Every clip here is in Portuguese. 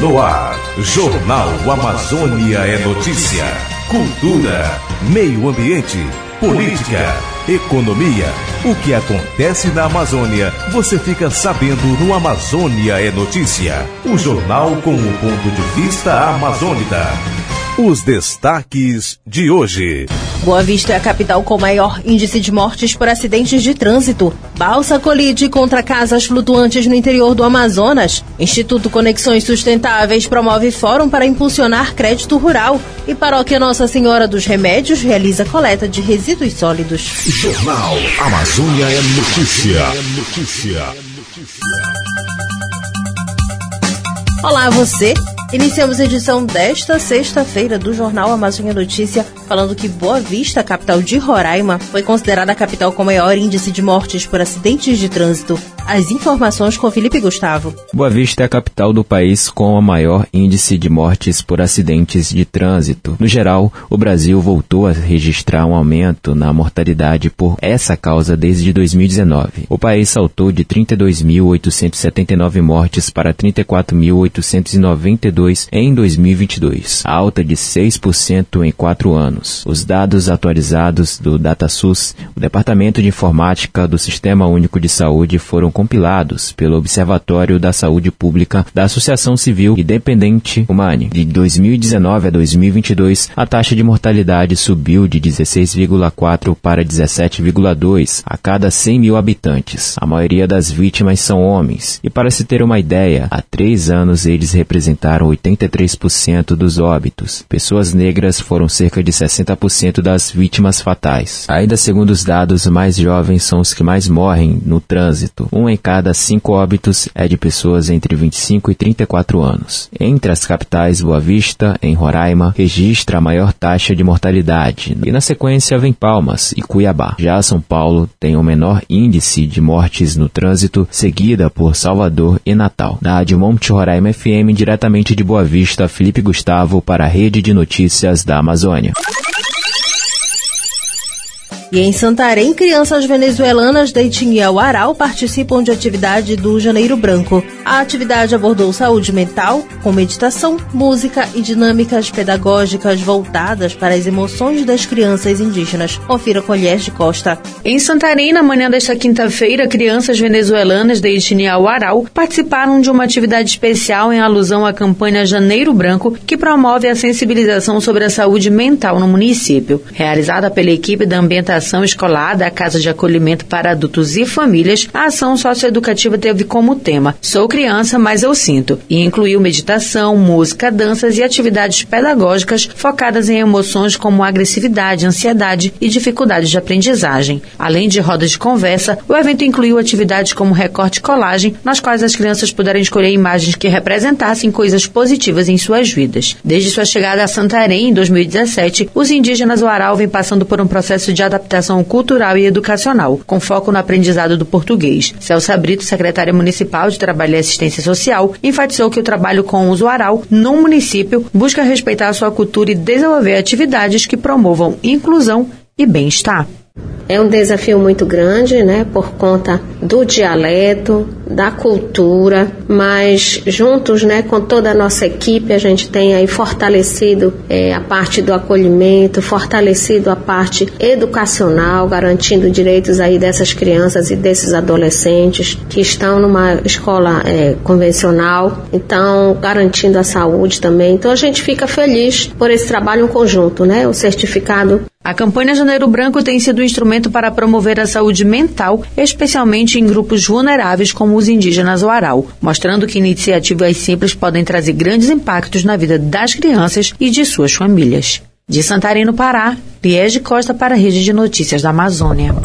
no ar. Jornal Amazônia é notícia. Cultura, meio ambiente, política, economia. O que acontece na Amazônia, você fica sabendo no Amazônia é Notícia. O jornal com o ponto de vista amazônida. Os destaques de hoje. Boa Vista é a capital com maior índice de mortes por acidentes de trânsito. Balsa colide contra casas flutuantes no interior do Amazonas. Instituto Conexões Sustentáveis promove fórum para impulsionar crédito rural. E Paróquia Nossa Senhora dos Remédios realiza coleta de resíduos sólidos. Jornal Amazônia é Notícia. Olá, você! Iniciamos a edição desta sexta-feira do Jornal Amazônia Notícia, falando que Boa Vista, capital de Roraima, foi considerada a capital com maior índice de mortes por acidentes de trânsito. As informações com Felipe Gustavo. Boa Vista é a capital do país com o maior índice de mortes por acidentes de trânsito. No geral, o Brasil voltou a registrar um aumento na mortalidade por essa causa desde 2019. O país saltou de 32.879 mortes para 34.892 em 2022, alta de 6% em 4 anos. Os dados atualizados do DataSUS, o Departamento de Informática do Sistema Único de Saúde, foram compilados pelo Observatório da Saúde Pública da Associação Civil Independente Humane. De 2019 a 2022, a taxa de mortalidade subiu de 16,4 para 17,2 a cada 100 mil habitantes. A maioria das vítimas são homens. E para se ter uma ideia, há 3 anos eles representaram 83% dos óbitos. Pessoas negras foram cerca de 60% das vítimas fatais. Ainda segundo os dados, mais jovens são os que mais morrem no trânsito. 1 em cada 5 óbitos é de pessoas entre 25 e 34 anos. Entre as capitais, Boa Vista, em Roraima, registra a maior taxa de mortalidade. E na sequência vem Palmas e Cuiabá. Já São Paulo tem o menor índice de mortes no trânsito, seguida por Salvador e Natal. Da Rádio Monte Roraima FM, diretamente de Boa Vista, Felipe Gustavo para a Rede de Notícias da Amazônia. E em Santarém, crianças venezuelanas da etnia Warao participam de atividade do Janeiro Branco. A atividade abordou saúde mental, com meditação, música e dinâmicas pedagógicas voltadas para as emoções das crianças indígenas. Confira com Liés de Costa. Em Santarém, na manhã desta quinta-feira, crianças venezuelanas da etnia Warao participaram de uma atividade especial em alusão à campanha Janeiro Branco, que promove a sensibilização sobre a saúde mental no município. Realizada pela equipe da ambientação escolar da Casa de Acolhimento para Adultos e Famílias, a ação socioeducativa teve como tema "Sou criança, mas eu sinto", e incluiu meditação, música, danças e atividades pedagógicas focadas em emoções como agressividade, ansiedade e dificuldades de aprendizagem. Além de rodas de conversa, o evento incluiu atividades como recorte e colagem, nas quais as crianças puderam escolher imagens que representassem coisas positivas em suas vidas. Desde sua chegada a Santarém, em 2017, os indígenas Warao vêm passando por um processo de adaptação cultural e educacional, com foco no aprendizado do português. Celsa Brito, secretária municipal de Trabalho e Assistência Social, enfatizou que o trabalho com os Warao no município busca respeitar a sua cultura e desenvolver atividades que promovam inclusão e bem-estar. É um desafio muito grande, né, por conta do dialeto, da cultura, mas juntos, né, com toda a nossa equipe, a gente tem aí fortalecido a parte do acolhimento, fortalecido a parte educacional, garantindo direitos aí dessas crianças e desses adolescentes que estão numa escola convencional, então garantindo a saúde também. Então a gente fica feliz por esse trabalho em conjunto, né, o certificado. A campanha Janeiro Branco tem sido um instrumento para promover a saúde mental, especialmente em grupos vulneráveis como os indígenas Warao, mostrando que iniciativas simples podem trazer grandes impactos na vida das crianças e de suas famílias. De Santarém, no Pará, Liés de Costa para a Rede de Notícias da Amazônia.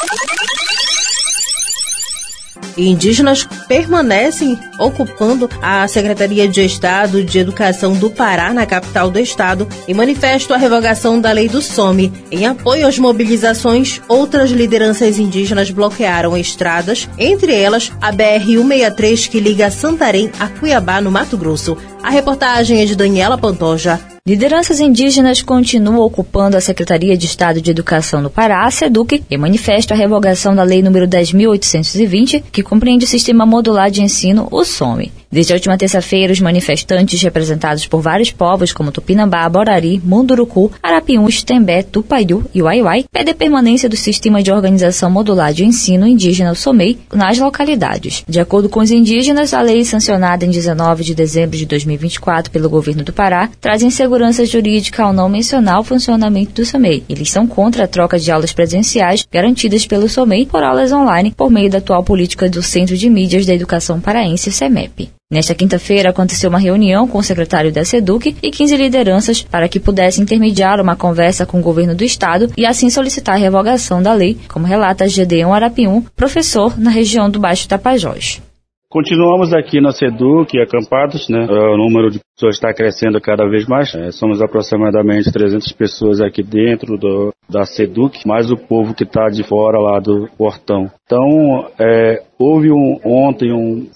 E indígenas permanecem ocupando a Secretaria de Estado de Educação do Pará, na capital do estado, em manifesto à revogação da lei do SOME. Em apoio às mobilizações, outras lideranças indígenas bloquearam estradas, entre elas a BR-163, que liga Santarém a Cuiabá, no Mato Grosso. A reportagem é de Daniela Pantoja. Lideranças indígenas continuam ocupando a Secretaria de Estado de Educação do Pará, a SEDUC, e manifesta a revogação da Lei nº 10.820, que compreende o Sistema Modular de Ensino, o SOME. Desde a última terça-feira, os manifestantes representados por vários povos como Tupinambá, Borari, Munduruku, Arapiuns, Tembé, Tupaiú e Uaiuai pedem a permanência do Sistema de Organização Modular de Ensino Indígena, o SOMEI, nas localidades. De acordo com os indígenas, a lei sancionada em 19 de dezembro de 2024 pelo governo do Pará traz insegurança jurídica ao não mencionar o funcionamento do SOMEI. Eles são contra a troca de aulas presenciais garantidas pelo SOMEI por aulas online por meio da atual política do Centro de Mídias da Educação Paraense, o CEMEP. Nesta quinta-feira, aconteceu uma reunião com o secretário da SEDUC e 15 lideranças para que pudesse intermediar uma conversa com o governo do estado e assim solicitar a revogação da lei, como relata Gedeon Arapium, professor na região do Baixo Tapajós. Continuamos aqui na SEDUC, acampados, né? O número de pessoas está crescendo cada vez mais. Somos aproximadamente 300 pessoas aqui dentro da SEDUC, mais o povo que está de fora lá do portão. Então, houve ontem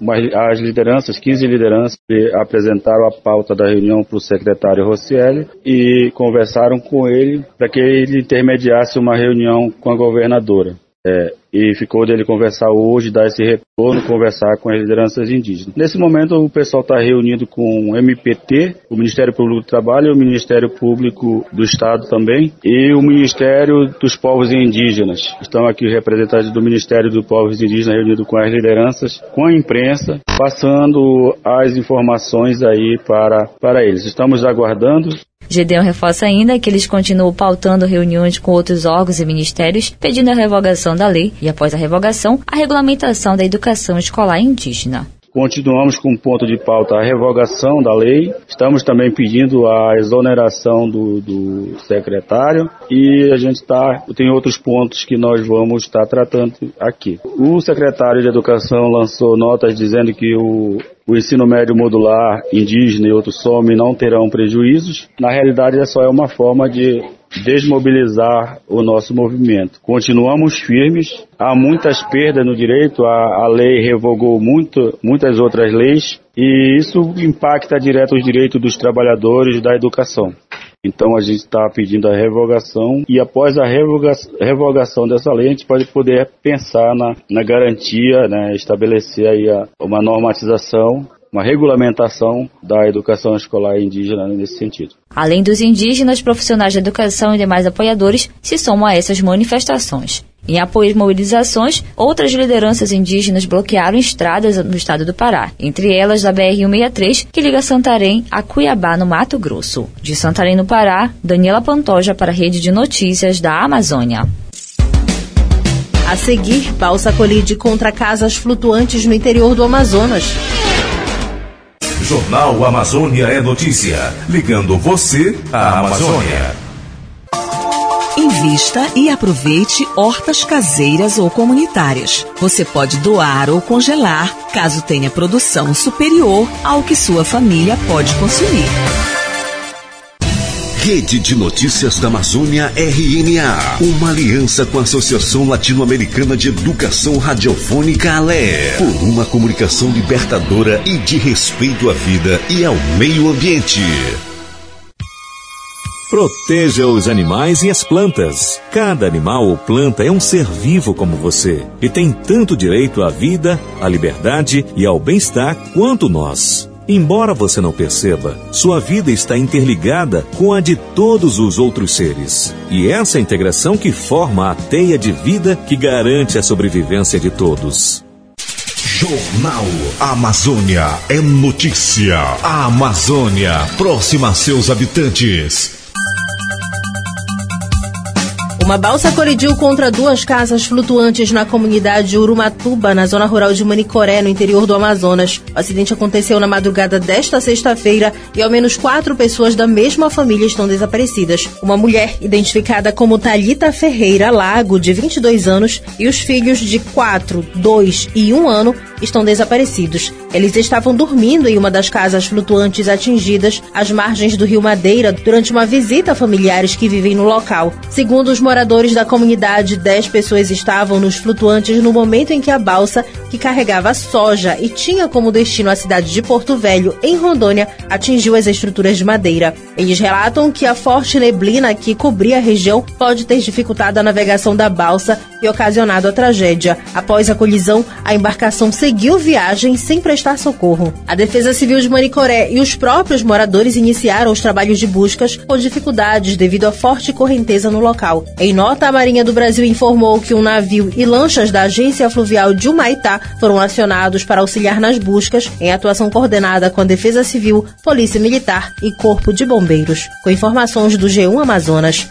as lideranças, 15 lideranças, que apresentaram a pauta da reunião para o secretário Rocieli e conversaram com ele para que ele intermediasse uma reunião com a governadora. E ficou dele conversar hoje, dar esse retorno, conversar com as lideranças indígenas. Nesse momento, o pessoal está reunido com o MPT, o Ministério Público do Trabalho, o Ministério Público do Estado também, e o Ministério dos Povos Indígenas. Estão aqui os representantes do Ministério dos Povos Indígenas reunidos com as lideranças, com a imprensa, passando as informações aí para eles. Estamos aguardando. Gedeon reforça ainda que eles continuam pautando reuniões com outros órgãos e ministérios, pedindo a revogação da lei e, após a revogação, a regulamentação da educação escolar indígena. Continuamos com o ponto de pauta a revogação da lei. Estamos também pedindo a exoneração do secretário e a gente tem outros pontos que nós vamos estar tratando aqui. O secretário de Educação lançou notas dizendo que o ensino médio modular indígena e outro SOME não terão prejuízos. Na realidade, é uma forma de desmobilizar o nosso movimento. Continuamos firmes, há muitas perdas no direito, a lei revogou muitas outras leis e isso impacta direto os direitos dos trabalhadores da educação. Então a gente está pedindo a revogação e após a revogação dessa lei a gente pode poder pensar na garantia, né, estabelecer aí uma normatização, uma regulamentação da educação escolar indígena nesse sentido. Além dos indígenas, profissionais da educação e demais apoiadores se somam a essas manifestações. Em apoio às mobilizações, outras lideranças indígenas bloquearam estradas no estado do Pará, entre elas a BR-163, que liga Santarém a Cuiabá, no Mato Grosso. De Santarém, no Pará, Daniela Pantoja para a Rede de Notícias da Amazônia. A seguir, balsa colide contra casas flutuantes no interior do Amazonas. Jornal Amazônia é notícia, ligando você à Amazônia. Invista e aproveite hortas caseiras ou comunitárias. Você pode doar ou congelar, caso tenha produção superior ao que sua família pode consumir. Rede de Notícias da Amazônia, RNA. Uma aliança com a Associação Latino-Americana de Educação Radiofônica, ALE. Por uma comunicação libertadora e de respeito à vida e ao meio ambiente. Proteja os animais e as plantas. Cada animal ou planta é um ser vivo como você e tem tanto direito à vida, à liberdade e ao bem-estar quanto nós. Embora você não perceba, sua vida está interligada com a de todos os outros seres. E essa integração que forma a teia de vida que garante a sobrevivência de todos. Jornal Amazônia é notícia. A Amazônia, próxima a seus habitantes. Uma balsa colidiu contra duas casas flutuantes na comunidade Urumatuba, na zona rural de Manicoré, no interior do Amazonas. O acidente aconteceu na madrugada desta sexta-feira e ao menos 4 pessoas da mesma família estão desaparecidas. Uma mulher, identificada como Thalita Ferreira Lago, de 22 anos, e os filhos de 4, 2 e 1 ano estão desaparecidos. Eles estavam dormindo em uma das casas flutuantes atingidas às margens do Rio Madeira durante uma visita a familiares que vivem no local. Segundo os moradores da comunidade, 10 pessoas estavam nos flutuantes no momento em que a balsa, que carregava soja e tinha como destino a cidade de Porto Velho, em Rondônia, atingiu as estruturas de madeira. Eles relatam que a forte neblina que cobria a região pode ter dificultado a navegação da balsa e ocasionado a tragédia. Após a colisão, a embarcação seguiu seguiu viagem sem prestar socorro. A Defesa Civil de Manicoré e os próprios moradores iniciaram os trabalhos de buscas com dificuldades devido à forte correnteza no local. Em nota, a Marinha do Brasil informou que um navio e lanchas da Agência Fluvial de Humaitá foram acionados para auxiliar nas buscas, em atuação coordenada com a Defesa Civil, Polícia Militar e Corpo de Bombeiros. Com informações do G1 Amazonas.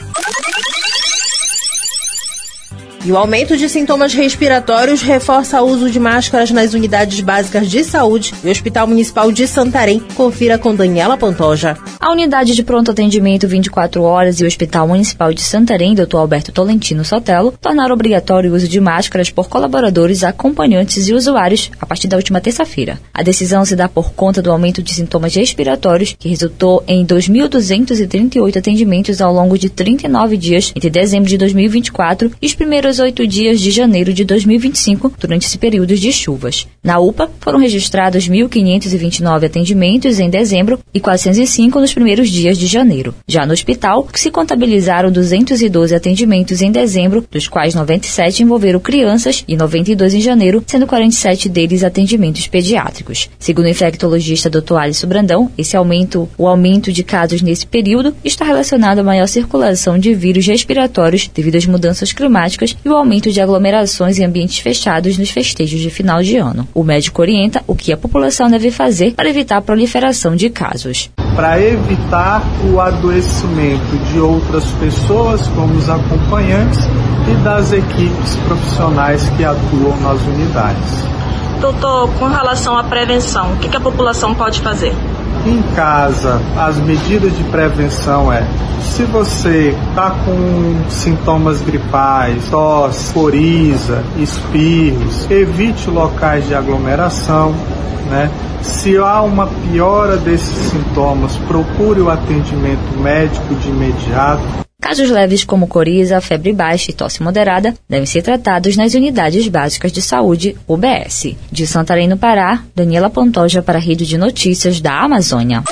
E o aumento de sintomas respiratórios reforça o uso de máscaras nas unidades básicas de saúde e Hospital Municipal de Santarém. Confira com Daniela Pantoja. A unidade de pronto atendimento 24 horas e o Hospital Municipal de Santarém, Dr. Alberto Tolentino Sotelo, tornaram obrigatório o uso de máscaras por colaboradores, acompanhantes e usuários a partir da última terça-feira. A decisão se dá por conta do aumento de sintomas respiratórios, que resultou em 2.238 atendimentos ao longo de 39 dias entre dezembro de 2024 e os primeiros 8 dias de janeiro de 2025, durante esse período de chuvas. Na UPA, foram registrados 1.529 atendimentos em dezembro e 405 nos primeiros dias de janeiro. Já no hospital, se contabilizaram 212 atendimentos em dezembro, dos quais 97 envolveram crianças e 92 em janeiro, sendo 47 deles atendimentos pediátricos. Segundo o infectologista Dr. Alisson Brandão, o aumento de casos nesse período está relacionado à maior circulação de vírus respiratórios devido às mudanças climáticas e o aumento de aglomerações em ambientes fechados nos festejos de final de ano. O médico orienta o que a população deve fazer para evitar a proliferação de casos. Para evitar o adoecimento de outras pessoas, como os acompanhantes, e das equipes profissionais que atuam nas unidades. Doutor, com relação à prevenção, o que a população pode fazer? Em casa, as medidas de prevenção se você está com sintomas gripais, tosse, coriza, espirros, evite locais de aglomeração, Se há uma piora desses sintomas, procure o atendimento médico de imediato. Casos leves como coriza, febre baixa e tosse moderada devem ser tratados nas unidades básicas de saúde, UBS. De Santarém, no Pará, Daniela Pantoja para a Rede de Notícias da Amazônia.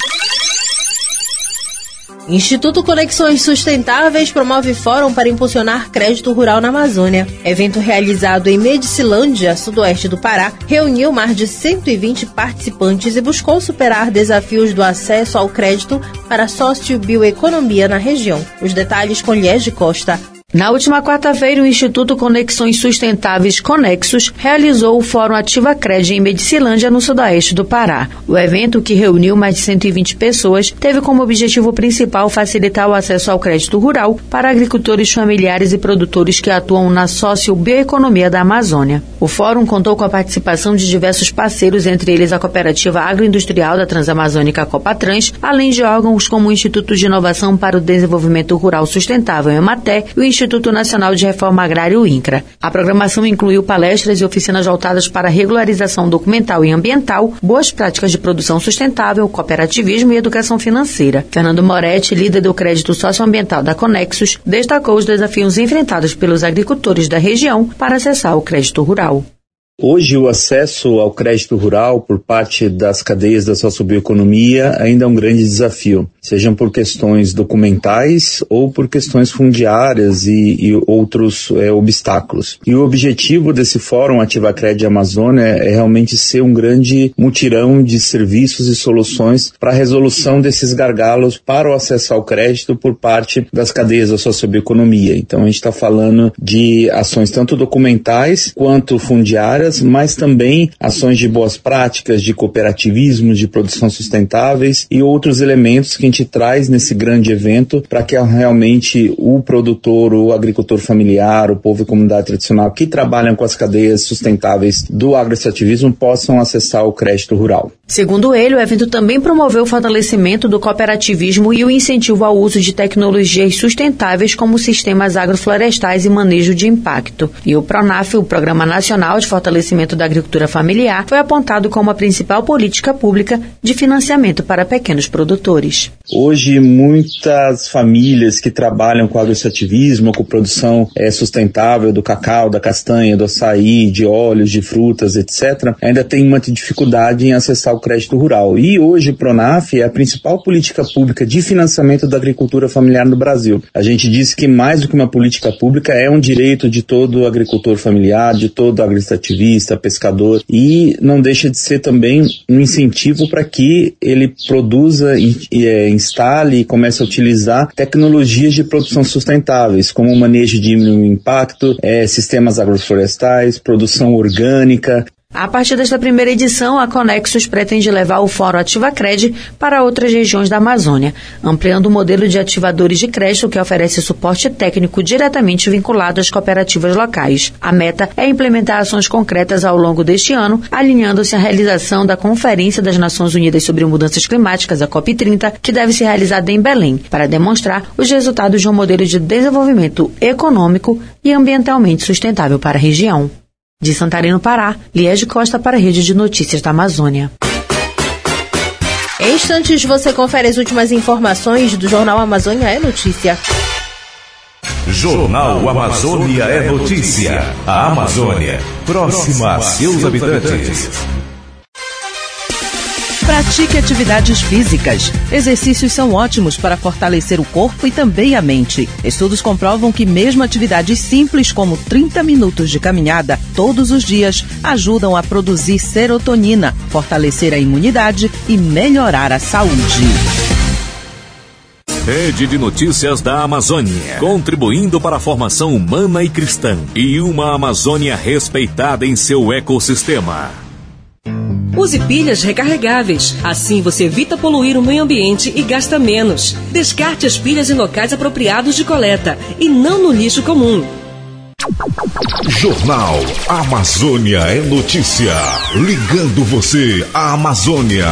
Instituto Conexões Sustentáveis promove fórum para impulsionar crédito rural na Amazônia. Evento realizado em Medicilândia, sudoeste do Pará, reuniu mais de 120 participantes e buscou superar desafios do acesso ao crédito para a sociobioeconomia na região. Os detalhes com Liege de Costa. Na última quarta-feira, o Instituto Conexões Sustentáveis Conexos realizou o Fórum Ativa Cred em Medicilândia, no sudoeste do Pará. O evento, que reuniu mais de 120 pessoas, teve como objetivo principal facilitar o acesso ao crédito rural para agricultores familiares e produtores que atuam na sociobioeconomia da Amazônia. O fórum contou com a participação de diversos parceiros, entre eles a Cooperativa Agroindustrial da Transamazônica Copatrans, além de órgãos como o Instituto de Inovação para o Desenvolvimento Rural Sustentável, EMATE, e o Instituto Nacional de Reforma Agrária, o INCRA. A programação incluiu palestras e oficinas voltadas para regularização documental e ambiental, boas práticas de produção sustentável, cooperativismo e educação financeira. Fernando Moretti, líder do crédito socioambiental da Conexos, destacou os desafios enfrentados pelos agricultores da região para acessar o crédito rural. Hoje, o acesso ao crédito rural por parte das cadeias da sociobioeconomia ainda é um grande desafio, sejam por questões documentais ou por questões fundiárias e outros obstáculos. E o objetivo desse Fórum Ativa Cred Amazônia é realmente ser um grande mutirão de serviços e soluções para a resolução desses gargalos para o acesso ao crédito por parte das cadeias da sociobioeconomia. Então, a gente está falando de ações tanto documentais quanto fundiárias, mas também ações de boas práticas, de cooperativismo, de produção sustentáveis e outros elementos que a gente traz nesse grande evento para que realmente o produtor, o agricultor familiar, o povo e comunidade tradicional que trabalham com as cadeias sustentáveis do agroextrativismo possam acessar o crédito rural. Segundo ele, o evento também promoveu o fortalecimento do cooperativismo e o incentivo ao uso de tecnologias sustentáveis como sistemas agroflorestais e manejo de impacto. E o PRONAF, o Programa Nacional de Fortalecimento da Agricultura Familiar, foi apontado como a principal política pública de financiamento para pequenos produtores. Hoje, muitas famílias que trabalham com agroextrativismo, com produção sustentável do cacau, da castanha, do açaí, de óleos, de frutas, etc., ainda tem muita dificuldade em acessar o crédito rural. E hoje o PRONAF é a principal política pública de financiamento da agricultura familiar no Brasil. A gente diz que mais do que uma política pública é um direito de todo agricultor familiar, de todo agroextrativismo, esportista, pescador, e não deixa de ser também um incentivo para que ele produza, instale e comece a utilizar tecnologias de produção sustentáveis, como o manejo de mínimo impacto, sistemas agroflorestais, produção orgânica. A partir desta primeira edição, a Conexus pretende levar o Fórum AtivaCred para outras regiões da Amazônia, ampliando o modelo de ativadores de crédito que oferece suporte técnico diretamente vinculado às cooperativas locais. A meta é implementar ações concretas ao longo deste ano, alinhando-se à realização da Conferência das Nações Unidas sobre Mudanças Climáticas, a COP30, que deve ser realizada em Belém, para demonstrar os resultados de um modelo de desenvolvimento econômico e ambientalmente sustentável para a região. De Santarém, no Pará, Liege Costa para a Rede de Notícias da Amazônia. Em instantes, você confere as últimas informações do Jornal Amazônia é Notícia. Jornal Amazônia é Notícia. A Amazônia, próxima a seus habitantes. Pratique atividades físicas. Exercícios são ótimos para fortalecer o corpo e também a mente. Estudos comprovam que mesmo atividades simples como 30 minutos de caminhada todos os dias ajudam a produzir serotonina, fortalecer a imunidade e melhorar a saúde. Rede de Notícias da Amazônia, contribuindo para a formação humana e cristã e uma Amazônia respeitada em seu ecossistema. Use pilhas recarregáveis. Assim você evita poluir o meio ambiente e gasta menos. Descarte as pilhas em locais apropriados de coleta e não no lixo comum. Jornal Amazônia é Notícia. Ligando você à Amazônia.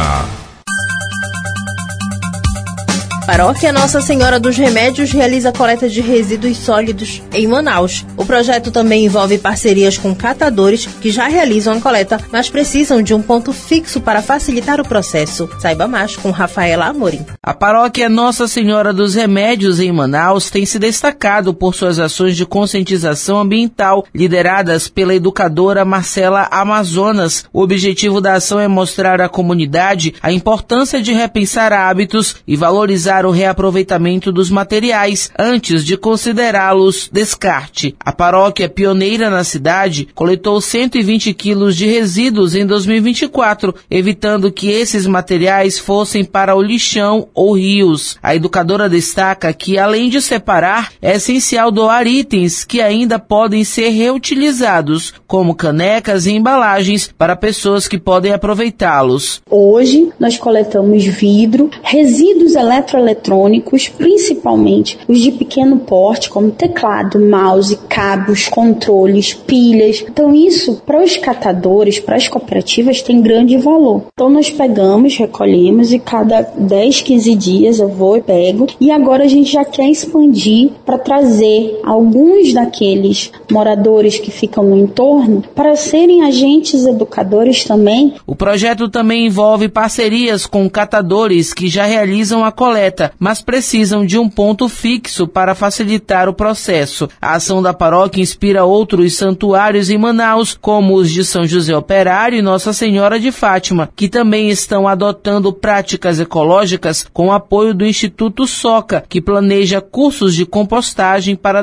Paróquia Nossa Senhora dos Remédios realiza coleta de resíduos sólidos em Manaus. O projeto também envolve parcerias com catadores que já realizam a coleta, mas precisam de um ponto fixo para facilitar o processo. Saiba mais com Rafaela Amorim. A Paróquia Nossa Senhora dos Remédios em Manaus tem se destacado por suas ações de conscientização ambiental, lideradas pela educadora Marcela Amazonas. O objetivo da ação é mostrar à comunidade a importância de repensar hábitos e valorizar o reaproveitamento dos materiais antes de considerá-los descarte. A paróquia pioneira na cidade coletou 120 quilos de resíduos em 2024, evitando que esses materiais fossem para o lixão ou rios. A educadora destaca que, além de separar, é essencial doar itens que ainda podem ser reutilizados, como canecas e embalagens, para pessoas que podem aproveitá-los. Hoje, nós coletamos vidro, resíduos eletroeletrônicos, principalmente os de pequeno porte, como teclado, mouse, cabos, controles, pilhas. Então isso, para os catadores, para as cooperativas, tem grande valor. Então nós pegamos, recolhemos e cada 10, 15 dias eu vou e pego. E agora a gente já quer expandir para trazer alguns daqueles moradores que ficam no entorno para serem agentes educadores também. O projeto também envolve parcerias com catadores que já realizam a coleta, mas precisam de um ponto fixo para facilitar o processo. A ação da paróquia inspira outros santuários em Manaus, como os de São José Operário e Nossa Senhora de Fátima, que também estão adotando práticas ecológicas com o apoio do Instituto Soca, que planeja cursos de compostagem para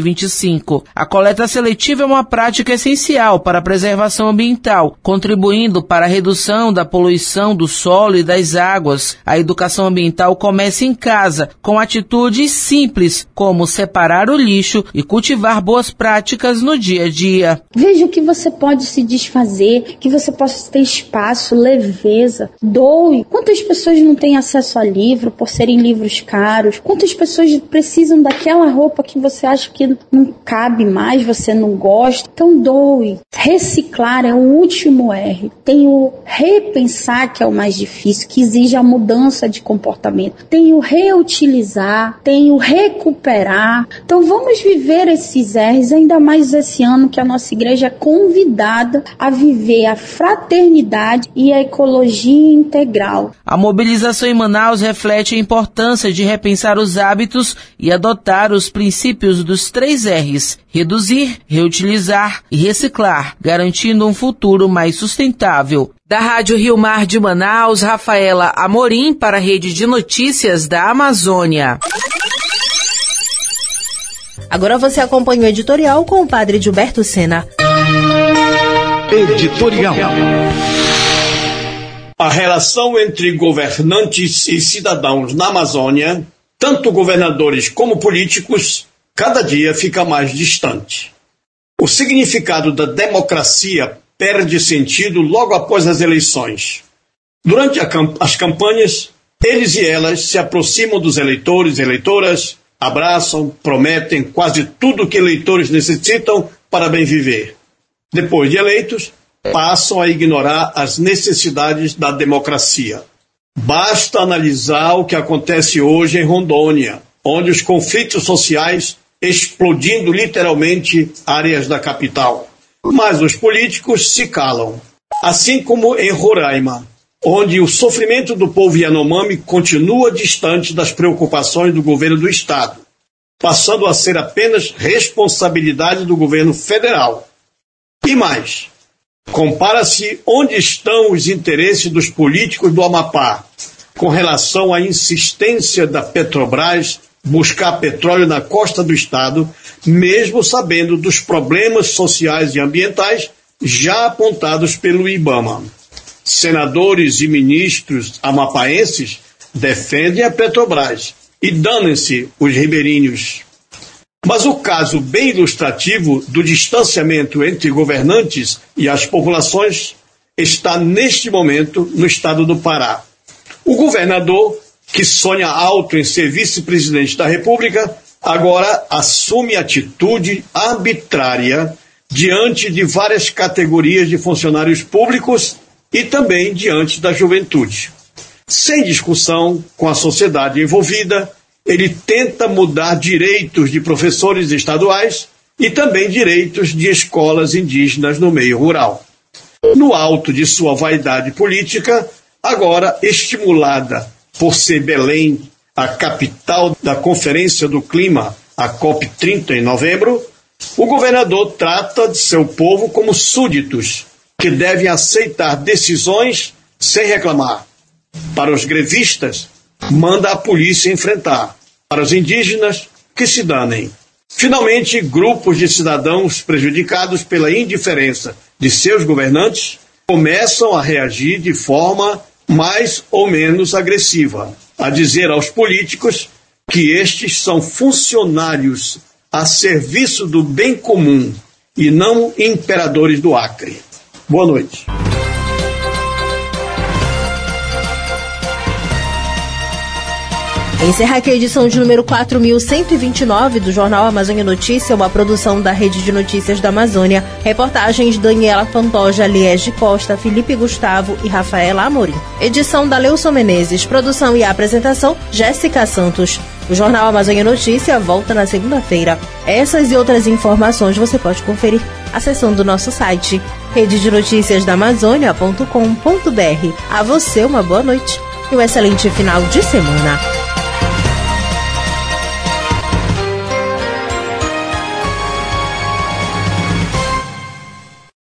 2025. A coleta seletiva é uma prática essencial para a preservação ambiental, contribuindo para a redução da poluição do solo e das águas. A educação ambiental começa em casa, com atitudes simples, como separar o lixo e cultivar boas práticas no dia a dia. Veja o que você pode se desfazer, que você possa ter espaço, leveza, doe. Quantas pessoas não têm acesso a livro por serem livros caros? Quantas pessoas precisam daquela roupa que você acha que não cabe mais, você não gosta? Então doe. Reciclar é o último R. Tem o repensar, que é o mais difícil, que exige a mudança de comportamento. Tem o reutilizar, tem o recuperar. Então vamos viver esses R's, ainda mais esse ano que a nossa igreja é convidada a viver a fraternidade e a ecologia integral. A mobilização em Manaus reflete a importância de repensar os hábitos e adotar os princípios dos 3 R's: reduzir, reutilizar e reciclar, garantindo um futuro mais sustentável. Da Rádio Rio Mar de Manaus, Rafaela Amorim para a Rede de Notícias da Amazônia. Agora você acompanha o editorial com o padre Gilberto Sena. editorial. A relação entre governantes e cidadãos na Amazônia, tanto governadores como políticos, cada dia fica mais distante. O significado da democracia perde sentido logo após as eleições. Durante as campanhas, eles e elas se aproximam dos eleitores e eleitoras, abraçam, prometem quase tudo o que eleitores necessitam para bem viver. Depois de eleitos, passam a ignorar as necessidades da democracia. Basta analisar o que acontece hoje em Rondônia, onde os conflitos sociais explodindo literalmente áreas da capital. Mas os políticos se calam. Assim como em Roraima, onde o sofrimento do povo Yanomami continua distante das preocupações do governo do Estado, passando a ser apenas responsabilidade do governo federal. E mais, compara-se onde estão os interesses dos políticos do Amapá com relação à insistência da Petrobras buscar petróleo na costa do estado, mesmo sabendo dos problemas sociais e ambientais já apontados pelo IBAMA. Senadores e ministros amapaenses defendem a Petrobras e danem-se os ribeirinhos. Mas o caso bem ilustrativo do distanciamento entre governantes e as populações está neste momento no estado do Pará. O governador, que sonha alto em ser vice-presidente da República, agora assume atitude arbitrária diante de várias categorias de funcionários públicos e também diante da juventude. Sem discussão com a sociedade envolvida, ele tenta mudar direitos de professores estaduais e também direitos de escolas indígenas no meio rural. No alto de sua vaidade política, agora estimulada por ser Belém a capital da Conferência do Clima, a COP30 em novembro, o governador trata de seu povo como súditos, que devem aceitar decisões sem reclamar. Para os grevistas, manda a polícia enfrentar. Para os indígenas, que se danem. Finalmente, grupos de cidadãos prejudicados pela indiferença de seus governantes começam a reagir de forma mais ou menos agressiva, a dizer aos políticos que estes são funcionários a serviço do bem comum e não imperadores do Acre. Boa noite. Encerra aqui a edição de número 4.129 do Jornal Amazônia Notícia, uma produção da Rede de Notícias da Amazônia. Reportagens Daniela Pantoja, Liege Costa, Felipe Gustavo e Rafaela Amorim. Edição da Leilson Menezes. Produção e apresentação, Jéssica Santos. O Jornal Amazônia Notícia volta na segunda-feira. Essas e outras informações você pode conferir acessando o nosso site rededenoticiasdaamazônia.com.br. A você uma boa noite e um excelente final de semana.